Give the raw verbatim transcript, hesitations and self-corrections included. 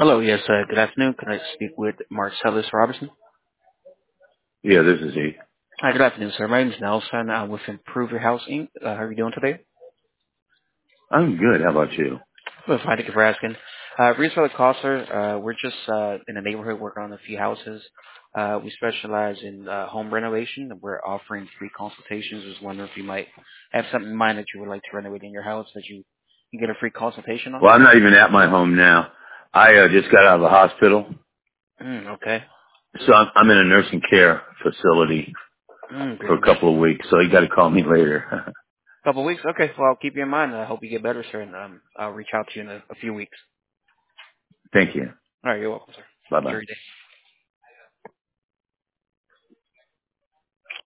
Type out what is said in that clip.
Hello, yes, uh, good afternoon. Can I speak with Marcellus Robertson? Yeah, this is he. Hi, good afternoon, sir. My name is Nelson. I'm with Improve Your House, Incorporated. Uh, how are you doing today? I'm good. How about you? Well, fine, thank you for asking. Uh, reason for the call, sir, uh, we're just uh, in the neighborhood working on a few houses. Uh, we specialize in uh, home renovation, and we're offering free consultations. I was wondering if you might have something in mind that you would like to renovate in your house that you can get a free consultation on. Well, I'm not even at my home now. I uh, just got out of the hospital, Mm, okay. so I'm, I'm in a nursing care facility Mm, for great a news. couple of weeks. So you got to call me later. Couple weeks? Okay, well, I'll keep you in mind. I hope you get better, sir, and um, I'll reach out to you in a, a few weeks. Thank you. All right, you're welcome, sir. Bye bye. Enjoy your day.